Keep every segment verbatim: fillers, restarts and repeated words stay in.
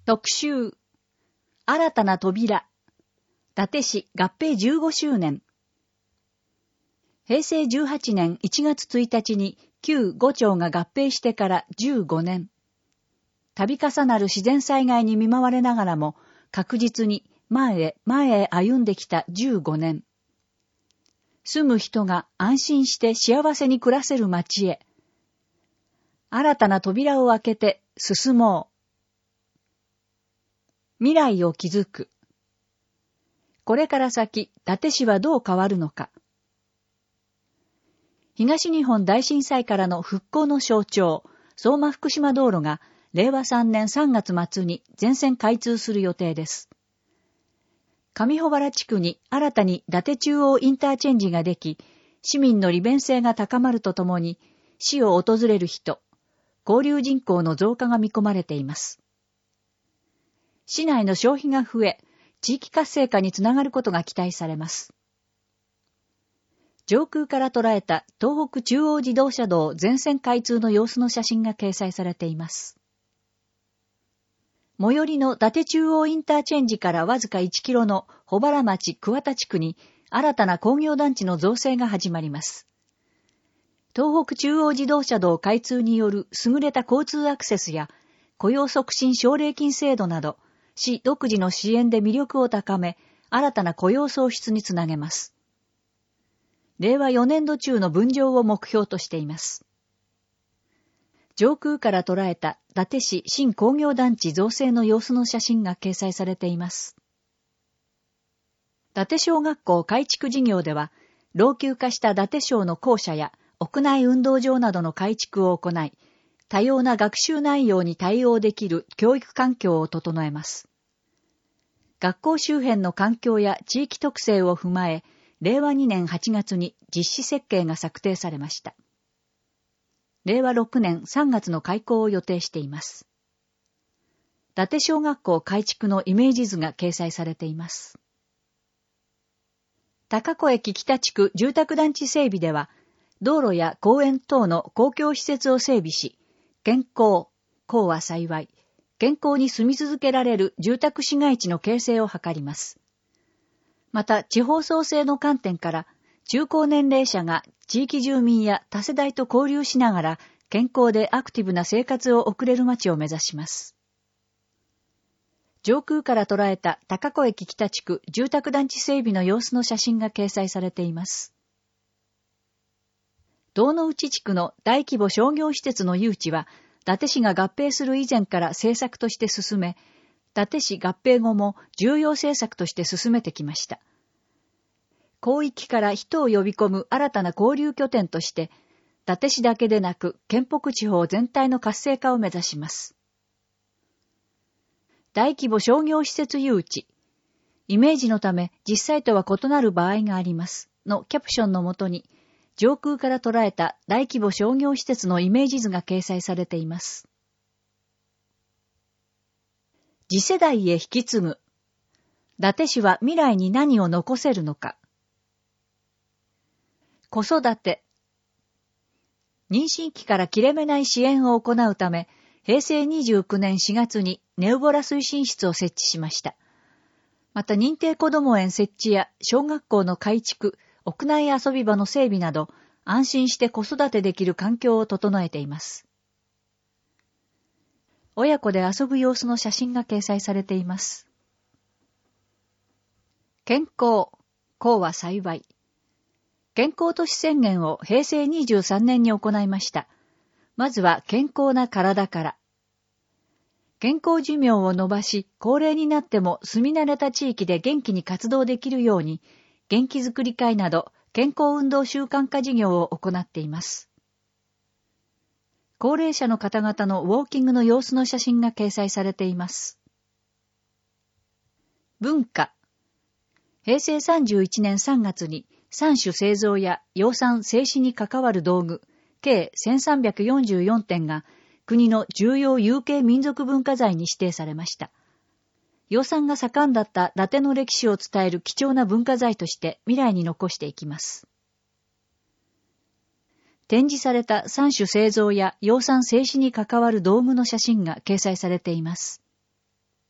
特集、新たな扉、伊達市合併じゅうごしゅうねん。へいせいじゅうはちねんいちがつついたちに旧ご町が合併してからじゅうごねん。度重なる自然災害に見舞われながらも確実に前へ前へ歩んできたじゅうごねん。住む人が安心して幸せに暮らせる町へ。新たな扉を開けて進もう。未来を築く。これから先、伊達市はどう変わるのか。東日本大震災からの復興の象徴、相馬福島道路がれいわさんねんさんがつまつに全線開通する予定です。上穂原地区に新たに伊達中央インターチェンジができ、市民の利便性が高まるとともに、市を訪れる人、交流人口の増加が見込まれています。市内の消費が増え、地域活性化につながることが期待されます。上空から捉えた東北中央自動車道全線開通の様子の写真が掲載されています。最寄りの伊達中央インターチェンジからわずかいちキロの穂原町桑田地区に新たな工業団地の造成が始まります。東北中央自動車道開通による優れた交通アクセスや雇用促進奨励金制度など、市独自の支援で魅力を高め、新たな雇用創出につなげます。れいわよねんど中の分譲を目標としています。上空から捉えた伊達市新工業団地造成の様子の写真が掲載されています。伊達小学校改築事業では、老朽化した伊達小の校舎や屋内運動場などの改築を行い、多様な学習内容に対応できる教育環境を整えます。学校周辺の環境や地域特性を踏まえ、れいわにねんはちがつに実施設計が策定されました。れいわろくねんさんがつの開校を予定しています。伊達小学校改築のイメージ図が掲載されています。高子駅北地区住宅団地整備では、道路や公園等の公共施設を整備し、健康、幸は幸い、健康に住み続けられる住宅市街地の形成を図ります。また、地方創生の観点から、中高年齢者が地域住民や多世代と交流しながら、健康でアクティブな生活を送れる街を目指します。上空から捉えた高子駅北地区住宅団地整備の様子の写真が掲載されています。道之内地区の大規模商業施設の誘致は、伊達市が合併する以前から政策として進め、伊達市合併後も重要政策として進めてきました。広域から人を呼び込む新たな交流拠点として、伊達市だけでなく県北地方全体の活性化を目指します。大規模商業施設誘致、イメージのため実際とは異なる場合がありますのキャプションのもとに、上空から捉えた大規模商業施設のイメージ図が掲載されています。次世代へ引き継ぐ。伊達市は未来に何を残せるのか。子育て。妊娠期から切れ目ない支援を行うため、へいせいにじゅうきゅうねんしがつにネウボラ推進室を設置しました。また認定こども園設置や小学校の改築、屋内遊び場の整備など、安心して子育てできる環境を整えています。親子で遊ぶ様子の写真が掲載されています。健康、幸は幸い。健康都市宣言をへいせいにじゅうさんねんに行いました。まずは健康な体から。健康寿命を延ばし、高齢になっても住み慣れた地域で元気に活動できるように、元気づくり会など健康運動習慣化事業を行っています。高齢者の方々のウォーキングの様子の写真が掲載されています。文化。へいせいさんじゅういちねんさんがつに産種製造や養蚕製糸に関わる道具、計せんさんびゃくよんじゅうよんてんが国の重要有形民族文化財に指定されました。養蚕が盛んだった伊達の歴史を伝える貴重な文化財として未来に残していきます。展示された産種製造や養蚕製糸に関わる道具の写真が掲載されています。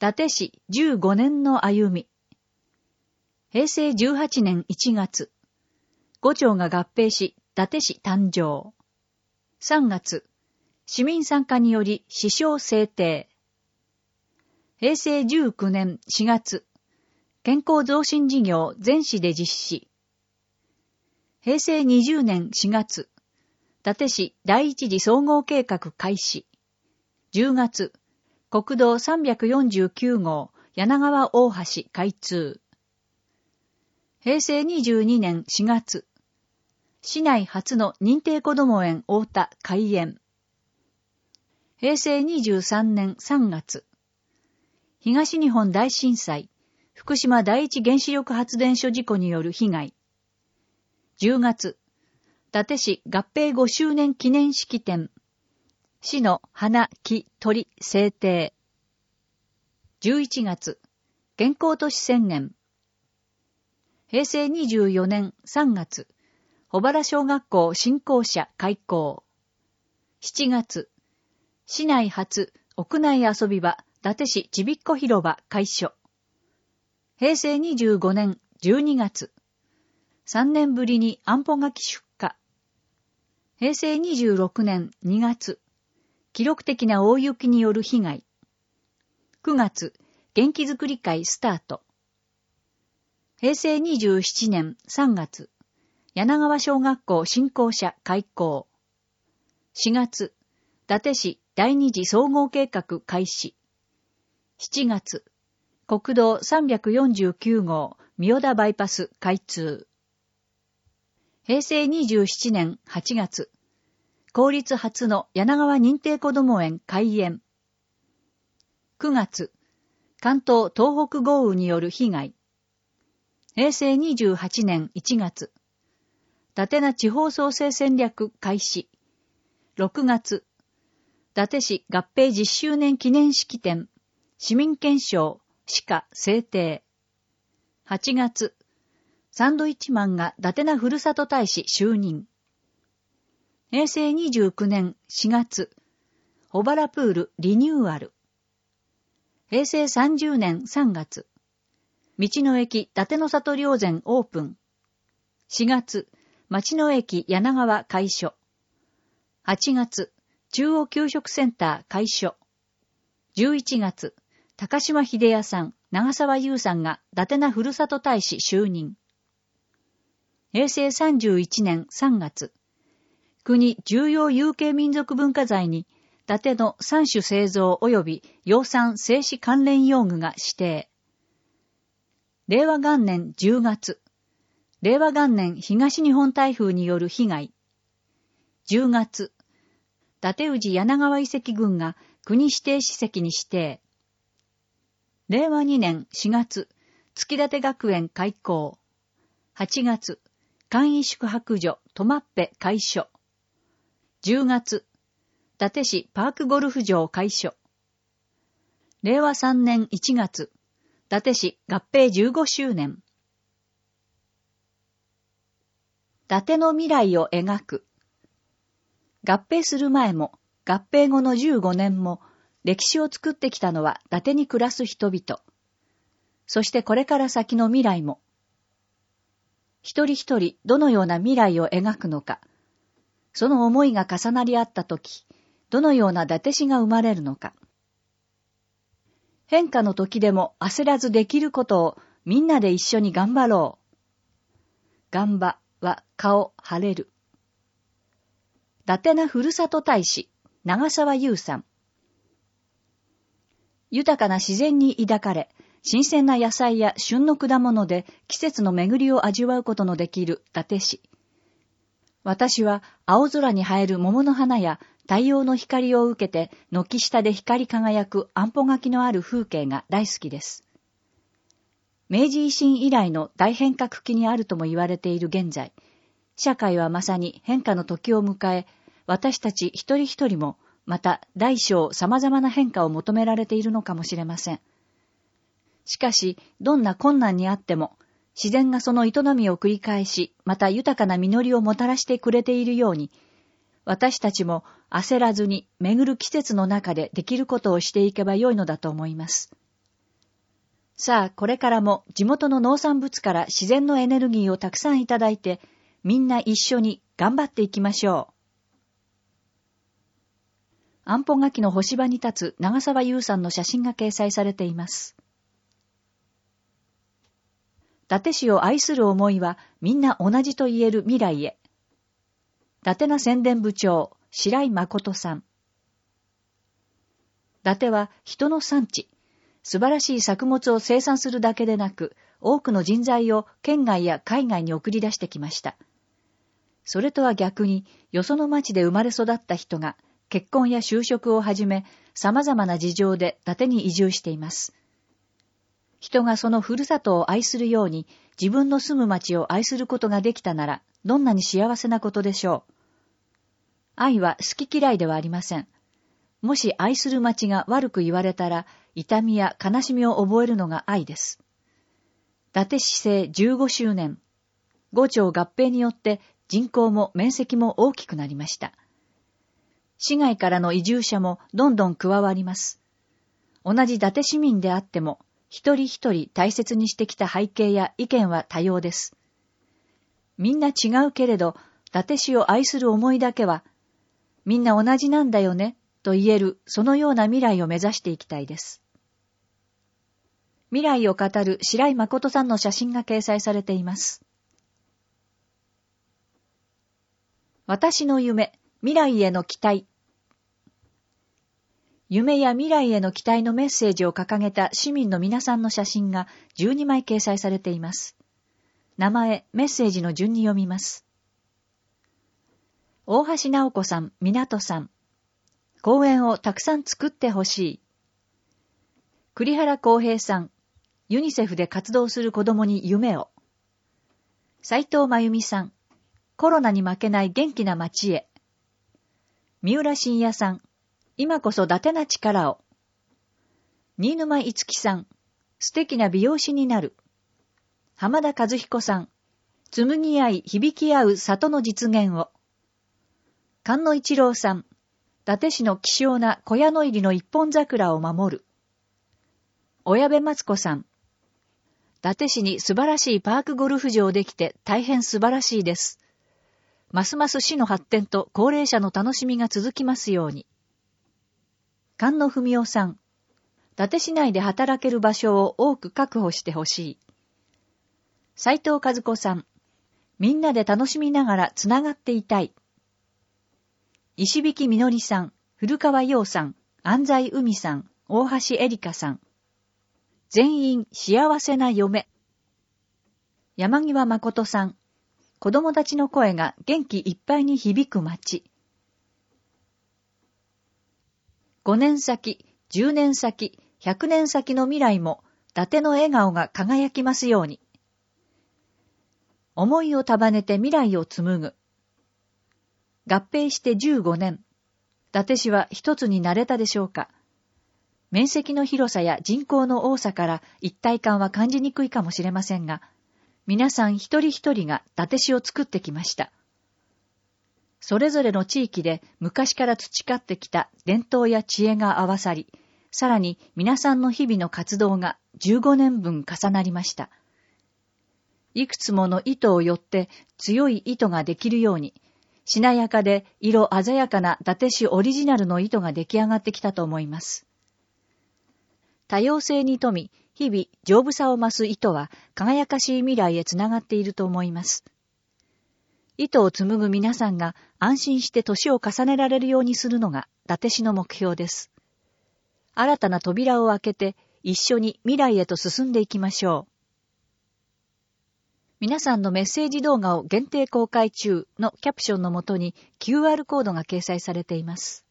達市じゅうごねんの歩み。へいせいじゅうはちねんいちがつ、ご町が合併し、伊達市誕生。さんがつ、市民参加により市章制定。へいせいじゅうきゅうねんしがつ、健康増進事業全市で実施。へいせいにじゅうねんしがつ、伊達市第一次総合計画開始。じゅうがつ、国道さんびゃくよんじゅうきゅうごう柳川大橋開通。へいせいにじゅうにねんしがつ、市内初の認定こども園太田開園。へいせいにじゅうさんねんさんがつ、東日本大震災、福島第一原子力発電所事故による被害。じゅうがつ、伊達市合併ごしゅうねん記念式典。市の花、木、鳥制定。じゅういちがつ、健康都市宣言。へいせいにじゅうよねんさんがつ、保原小学校新校舎開校。しちがつ、市内初屋内遊び場伊達市ちびっこ広場開所。へいせいにじゅうごねんじゅうにがつ、さんねんぶりに安保柿出荷。へいせいにじゅうろくねんにがつ、記録的な大雪による被害。くがつ、元気づくり会スタート。へいせいにじゅうななねんさんがつ、柳川小学校新校舎開校。しがつ、伊達市第二次総合計画開始。しちがつ、国道さんびゃくよんじゅうきゅうごう三代田バイパス開通。へいせいにじゅうななねんはちがつ、公立初の柳川認定こども園開園。くがつ、関東東北豪雨による被害。へいせいにじゅうはちねんいちがつ、伊達名地方創生戦略開始。ろくがつ、伊達市合併じゅっしゅうねん記念式典、市民憲章、市歌制定。はちがつ、サンドイッチマンが伊達名ふるさと大使就任。へいせいにじゅうきゅうねんしがつ、小原プールリニューアル。へいせいさんじゅうねんさんがつ、道の駅伊達の里霊山オープン。しがつ、町の駅柳川開所。はちがつ、中央給食センター開所。じゅういちがつ、高島秀也さん、長沢優さんが伊達名ふるさと大使就任。へいせいさんじゅういちねんさんがつ、国重要有形民族文化財に伊達の三種製造及び養蚕製糸関連用具が指定。れいわがんねんじゅうがつ、れいわがんねん東日本台風による被害。じゅうがつ、伊達宇治柳川遺跡群が国指定史跡に指定。れいわにねんしがつ、月立学園開校。はちがつ、簡易宿泊所トマッペ開所。じゅうがつ、伊達市パークゴルフ場開所。れいわさんねんいちがつ、伊達市合併じゅうごしゅうねん。伊達の未来を描く。合併する前も、合併後のじゅうごねんも、歴史を作ってきたのは伊達に暮らす人々。そしてこれから先の未来も。一人一人どのような未来を描くのか、その思いが重なり合ったとき、どのような伊達市が生まれるのか。変化の時でも焦らずできることをみんなで一緒に頑張ろう。頑張は顔晴れる。伊達名ふるさと大使、長沢優さん。豊かな自然に抱かれ、新鮮な野菜や旬の果物で季節の巡りを味わうことのできる伊達市。私は青空に映える桃の花や太陽の光を受けて軒下で光り輝く安保垣のある風景が大好きです。明治維新以来の大変革期にあるとも言われている現在、社会はまさに変化の時を迎え、私たち一人一人もまた大小様々な変化を求められているのかもしれません。しかし、どんな困難にあっても、自然がその営みを繰り返し、また豊かな実りをもたらしてくれているように、私たちも焦らずに巡る季節の中でできることをしていけばよいのだと思います。 さあ、これからも地元の農産物から自然のエネルギーをたくさんいただいて、みんな一緒に頑張っていきましょう。安保垣の干し場に立つ長澤優さんの写真が掲載されています。伊達市を愛する思いはみんな同じと言える未来へ。伊達な宣伝部長、白井誠さん。伊達は人の産地、素晴らしい作物を生産するだけでなく、多くの人材を県外や海外に送り出してきました。それとは逆に、よその町で生まれ育った人が、結婚や就職をはじめ、様々な事情で伊達に移住しています。人がそのふるさとを愛するように、自分の住む町を愛することができたなら、どんなに幸せなことでしょう。愛は好き嫌いではありません。もし愛する町が悪く言われたら、痛みや悲しみを覚えるのが愛です。伊達市制じゅうごしゅうねん。五町合併によって人口も面積も大きくなりました。市外からの移住者もどんどん加わります。同じ伊達市民であっても、一人一人大切にしてきた背景や意見は多様です。みんな違うけれど、伊達市を愛する思いだけは、みんな同じなんだよね、と言える、そのような未来を目指していきたいです。未来を語る白井誠さんの写真が掲載されています。私の夢、未来への期待。夢や未来への期待のメッセージを掲げた市民の皆さんの写真がじゅうにまい掲載されています。名前、メッセージの順に読みます。大橋直子さん、港さん。公園をたくさん作ってほしい。栗原康平さん。ユニセフで活動する子供に夢を。斉藤真由美さん。コロナに負けない元気な街へ。三浦信也さん。今こそ伊達な力を。新沼いつきさん。素敵な美容師になる。浜田和彦さん。紡ぎ合い響き合う里の実現を。菅野一郎さん。伊達市の希少な小屋の入りの一本桜を守る。親部松子さん。伊達市に素晴らしいパークゴルフ場できて大変素晴らしいです。ますます市の発展と高齢者の楽しみが続きますように。菅野文夫さん。伊達市内で働ける場所を多く確保してほしい。斉藤和子さん。みんなで楽しみながらつながっていたい。石引みのりさん。古川陽さん。安西海さん。大橋エリカさん。全員幸せな嫁。山際誠さん。子供たちの声が元気いっぱいに響く街。ごねん先、じゅうねん先、ひゃくねん先の未来も、伊達の笑顔が輝きますように。思いを束ねて未来を紡ぐ。合併してじゅうごねん。伊達市は一つになれたでしょうか。面積の広さや人口の多さから一体感は感じにくいかもしれませんが、皆さん一人一人が伊達市を作ってきました。それぞれの地域で昔から培ってきた伝統や知恵が合わさり、さらに皆さんの日々の活動がじゅうごねんぶん重なりました。いくつもの糸をよって強い糸ができるように、しなやかで色鮮やかな伊達市オリジナルの糸が出来上がってきたと思います。多様性に富み、日々丈夫さを増す糸は輝かしい未来へつながっていると思います。糸を紡ぐ皆さんが安心して年を重ねられるようにするのが伊達市の目標です。新たな扉を開けて一緒に未来へと進んでいきましょう。皆さんのメッセージ動画を限定公開中のキャプションのもとに キューアール コードが掲載されています。